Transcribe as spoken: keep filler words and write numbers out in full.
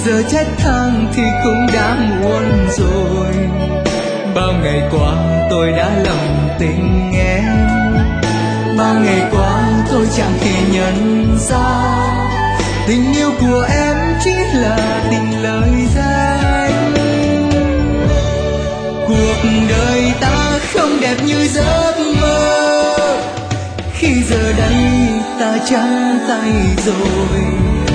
giờ trách than thì cũng đã muộn rồi. Bao ngày qua tôi đã lầm tình em, bao ngày qua tôi chẳng thể nhận ra tình yêu của em chỉ là tình lời danh. Cuộc đời ta không đẹp như giấc mơ, khi giờ đây ta trắng tay rồi.